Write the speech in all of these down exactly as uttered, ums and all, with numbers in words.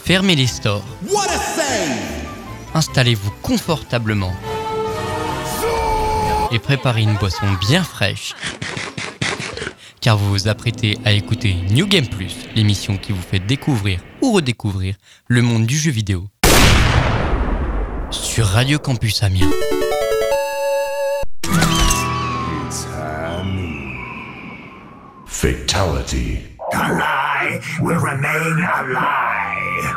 Fermez les stores. What a save! Installez-vous confortablement et préparez une boisson bien fraîche, car vous vous apprêtez à écouter New Game Plus, l'émission qui vous fait découvrir ou redécouvrir le monde du jeu vidéo sur Radio Campus Amiens. It's a new fatality. A lie will remain a lie.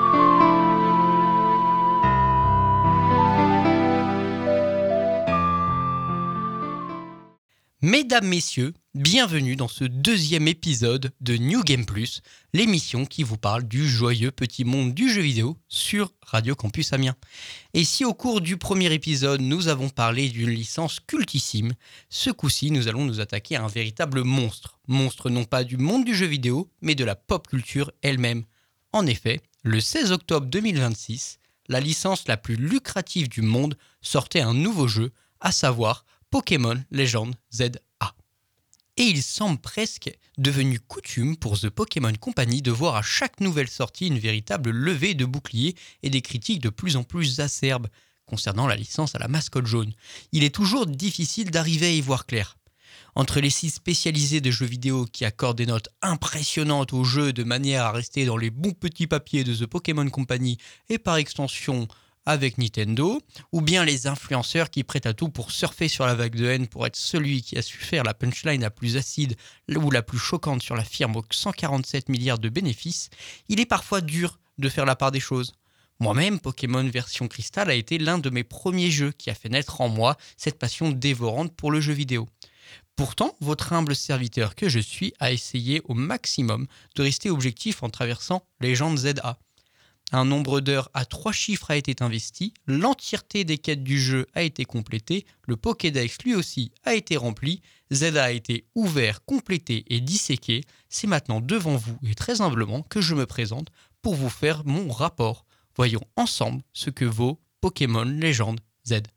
Mesdames, messieurs, bienvenue dans ce deuxième épisode de New Game Plus, l'émission qui vous parle du joyeux petit monde du jeu vidéo sur Radio Campus Amiens. Et si au cours du premier épisode, nous avons parlé d'une licence cultissime, ce coup-ci, nous allons nous attaquer à un véritable monstre. Monstre non pas du monde du jeu vidéo, mais de la pop culture elle-même. En effet, le seize octobre deux mille vingt-six, la licence la plus lucrative du monde sortait un nouveau jeu, à savoir Pokémon Legends Z A. Et il semble presque devenu coutume pour The Pokémon Company de voir à chaque nouvelle sortie une véritable levée de boucliers et des critiques de plus en plus acerbes concernant la licence à la mascotte jaune. Il est toujours difficile d'arriver à y voir clair. Entre les sites spécialisés de jeux vidéo qui accordent des notes impressionnantes au jeu de manière à rester dans les bons petits papiers de The Pokémon Company et par extension avec Nintendo, ou bien les influenceurs qui prêtent à tout pour surfer sur la vague de haine pour être celui qui a su faire la punchline la plus acide ou la plus choquante sur la firme aux cent quarante-sept milliards de bénéfices, il est parfois dur de faire la part des choses. Moi-même, Pokémon version Cristal a été l'un de mes premiers jeux qui a fait naître en moi cette passion dévorante pour le jeu vidéo. Pourtant, votre humble serviteur que je suis a essayé au maximum de rester objectif en traversant Legends Z A. Un nombre d'heures à trois chiffres a été investi, l'entièreté des quêtes du jeu a été complétée, le Pokédex lui aussi a été rempli, Z A a été ouvert, complété et disséqué. C'est maintenant devant vous et très humblement que je me présente pour vous faire mon rapport. Voyons ensemble ce que vaut Pokémon Legends Z A.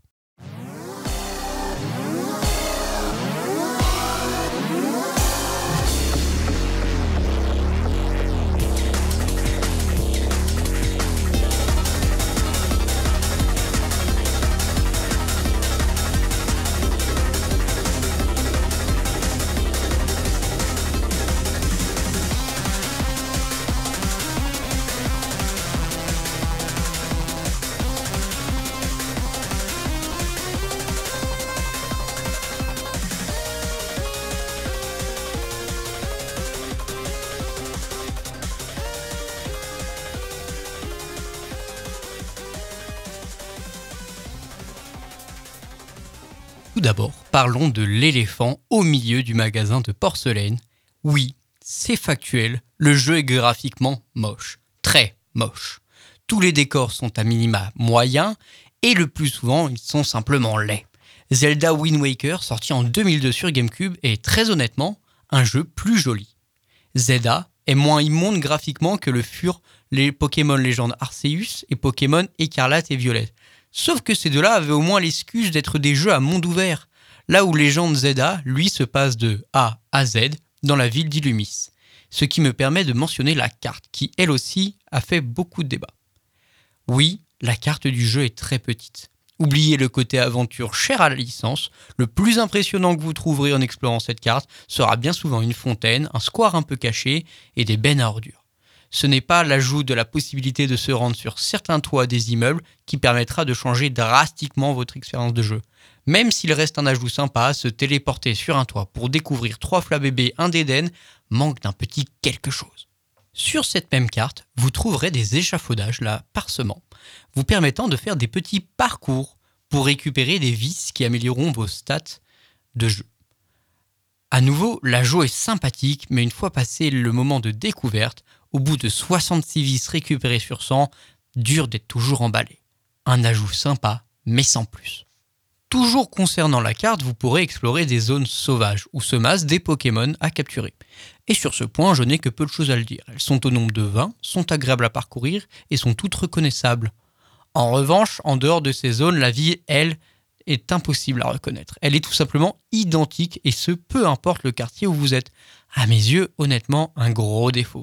Tout d'abord, parlons de l'éléphant au milieu du magasin de porcelaine. Oui, c'est factuel, le jeu est graphiquement moche, très moche. Tous les décors sont à minima moyens et le plus souvent, ils sont simplement laids. Zelda Wind Waker, sorti en deux mille deux sur GameCube, est très honnêtement un jeu plus joli. Z A est moins immonde graphiquement que le furent les Pokémon Legends Arceus et Pokémon Écarlate et Violette. Sauf que ces deux-là avaient au moins l'excuse d'être des jeux à monde ouvert, là où Legends Z A, lui, se passe de A à Z dans la ville d'Illumis. Ce qui me permet de mentionner la carte, qui elle aussi a fait beaucoup de débats. Oui, la carte du jeu est très petite. Oubliez le côté aventure cher à la licence, le plus impressionnant que vous trouverez en explorant cette carte sera bien souvent une fontaine, un square un peu caché et des bennes à ordures. Ce n'est pas l'ajout de la possibilité de se rendre sur certains toits des immeubles qui permettra de changer drastiquement votre expérience de jeu. Même s'il reste un ajout sympa, se téléporter sur un toit pour découvrir trois flats bébés, un d'Éden, manque d'un petit quelque chose. Sur cette même carte, vous trouverez des échafaudages, là, parsemants, vous permettant de faire des petits parcours pour récupérer des vices qui amélioreront vos stats de jeu. À nouveau, l'ajout est sympathique, mais une fois passé le moment de découverte, au bout de soixante-six vices récupérés sur cent, dur d'être toujours emballé. Un ajout sympa, mais sans plus. Toujours concernant la carte, vous pourrez explorer des zones sauvages où se massent des Pokémon à capturer. Et sur ce point, je n'ai que peu de choses à le dire. Elles sont au nombre de vingt, sont agréables à parcourir et sont toutes reconnaissables. En revanche, en dehors de ces zones, la ville, elle, est impossible à reconnaître. Elle est tout simplement identique et ce, peu importe le quartier où vous êtes. À mes yeux, honnêtement, un gros défaut.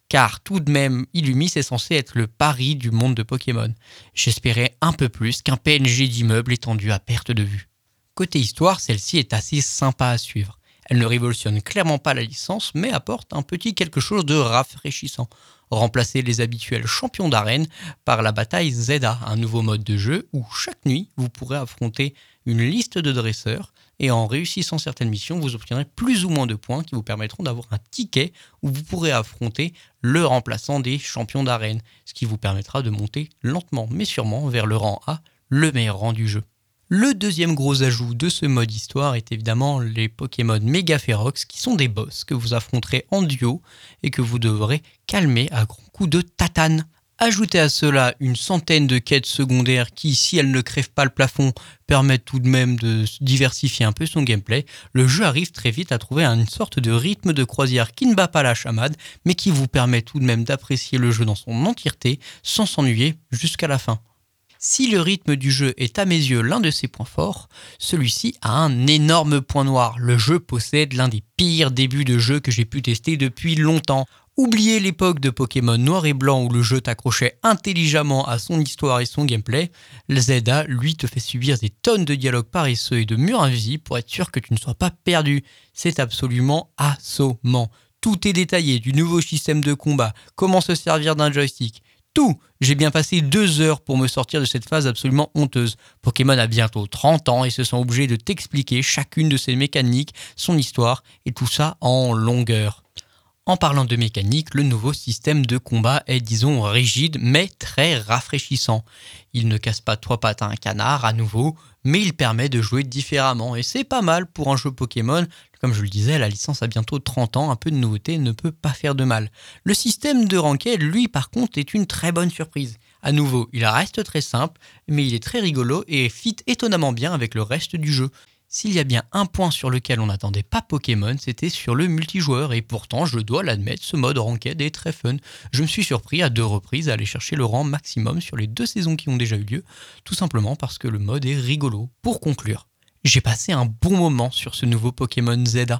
car tout de même, Illumi c'est censé être le Paris du monde de Pokémon. J'espérais un peu plus qu'un P N G d'immeuble étendu à perte de vue. Côté histoire, celle-ci est assez sympa à suivre. Elle ne révolutionne clairement pas la licence, mais apporte un petit quelque chose de rafraîchissant. Remplacer les habituels champions d'arène par la bataille Zeda, un nouveau mode de jeu où chaque nuit, vous pourrez affronter une liste de dresseurs et en réussissant certaines missions, vous obtiendrez plus ou moins de points qui vous permettront d'avoir un ticket où vous pourrez affronter le remplaçant des champions d'arène, ce qui vous permettra de monter lentement mais sûrement vers le rang A, le meilleur rang du jeu. Le deuxième gros ajout de ce mode histoire est évidemment les Pokémon Mega Ferox qui sont des boss que vous affronterez en duo et que vous devrez calmer à grands coups de tatane. Ajoutez à cela une centaine de quêtes secondaires qui, si elles ne crèvent pas le plafond, permettent tout de même de diversifier un peu son gameplay. Le jeu arrive très vite à trouver une sorte de rythme de croisière qui ne bat pas la chamade, mais qui vous permet tout de même d'apprécier le jeu dans son entièreté sans s'ennuyer jusqu'à la fin. Si le rythme du jeu est à mes yeux l'un de ses points forts, celui-ci a un énorme point noir. Le jeu possède l'un des pires débuts de jeu que j'ai pu tester depuis longtemps. Oubliez l'époque de Pokémon noir et blanc où le jeu t'accrochait intelligemment à son histoire et son gameplay. Le Zelda, lui, te fait subir des tonnes de dialogues paresseux et de murs invisibles pour être sûr que tu ne sois pas perdu. C'est absolument assommant. Tout est détaillé, du nouveau système de combat, comment se servir d'un joystick. Tout. J'ai bien passé deux heures pour me sortir de cette phase absolument honteuse. Pokémon a bientôt trente ans et se sent obligé de t'expliquer chacune de ses mécaniques, son histoire et tout ça en longueur. En parlant de mécanique, le nouveau système de combat est disons rigide mais très rafraîchissant. Il ne casse pas trois pattes à un canard à nouveau, mais il permet de jouer différemment et c'est pas mal pour un jeu Pokémon. Comme je le disais, la licence a bientôt trente ans, un peu de nouveauté ne peut pas faire de mal. Le système de ranked, lui par contre, est une très bonne surprise. À nouveau, il reste très simple, mais il est très rigolo et fit étonnamment bien avec le reste du jeu. S'il y a bien un point sur lequel on n'attendait pas Pokémon, c'était sur le multijoueur et pourtant, je dois l'admettre, ce mode ranked est très fun. Je me suis surpris à deux reprises à aller chercher le rang maximum sur les deux saisons qui ont déjà eu lieu, tout simplement parce que le mode est rigolo. Pour conclure, j'ai passé un bon moment sur ce nouveau Pokémon Zeda.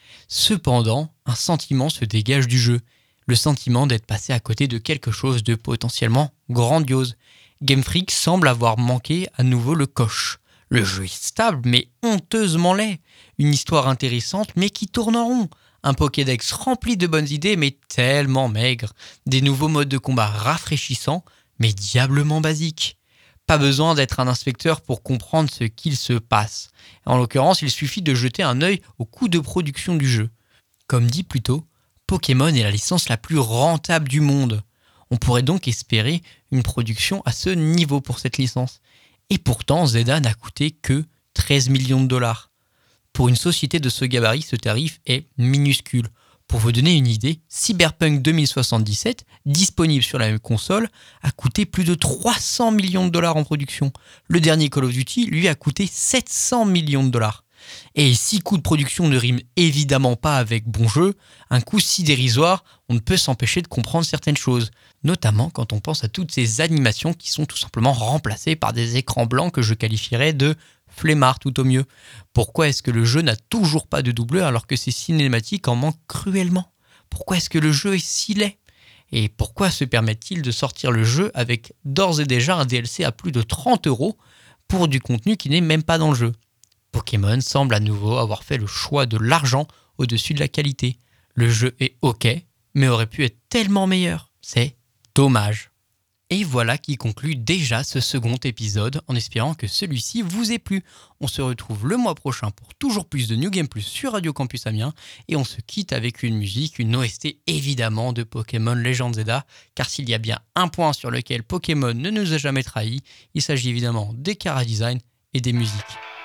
Cependant, un sentiment se dégage du jeu, le sentiment d'être passé à côté de quelque chose de potentiellement grandiose. Game Freak semble avoir manqué à nouveau le coche. Le jeu est stable mais honteusement laid. Une histoire intéressante mais qui tourne en rond. Un Pokédex rempli de bonnes idées mais tellement maigre. Des nouveaux modes de combat rafraîchissants mais diablement basiques. Pas besoin d'être un inspecteur pour comprendre ce qu'il se passe. En l'occurrence, il suffit de jeter un œil au coût de production du jeu. Comme dit plus tôt, Pokémon est la licence la plus rentable du monde. On pourrait donc espérer une production à ce niveau pour cette licence. Et pourtant, Zeda n'a coûté que treize millions de dollars. Pour une société de ce gabarit, ce tarif est minuscule. Pour vous donner une idée, Cyberpunk deux mille soixante-dix-sept, disponible sur la même console, a coûté plus de trois cents millions de dollars en production. Le dernier Call of Duty, lui, a coûté sept cents millions de dollars. Et si coût de production ne rime évidemment pas avec bon jeu, un coût si dérisoire, on ne peut s'empêcher de comprendre certaines choses. Notamment quand on pense à toutes ces animations qui sont tout simplement remplacées par des écrans blancs que je qualifierais de flemmard tout au mieux. Pourquoi est-ce que le jeu n'a toujours pas de doubleur alors que ces cinématiques en manquent cruellement ? Pourquoi est-ce que le jeu est si laid ? Et pourquoi se permettent-ils de sortir le jeu avec d'ores et déjà un D L C à plus de trente euros pour du contenu qui n'est même pas dans le jeu ? Pokémon semble à nouveau avoir fait le choix de l'argent au-dessus de la qualité. Le jeu est ok, mais aurait pu être tellement meilleur. C'est dommage. Et voilà qui conclut déjà ce second épisode, en espérant que celui-ci vous ait plu. On se retrouve le mois prochain pour toujours plus de New Game Plus sur Radio Campus Amiens, et on se quitte avec une musique, une O S T évidemment de Pokémon Legend Zeda, car s'il y a bien un point sur lequel Pokémon ne nous a jamais trahis, il s'agit évidemment des chara-design et des musiques.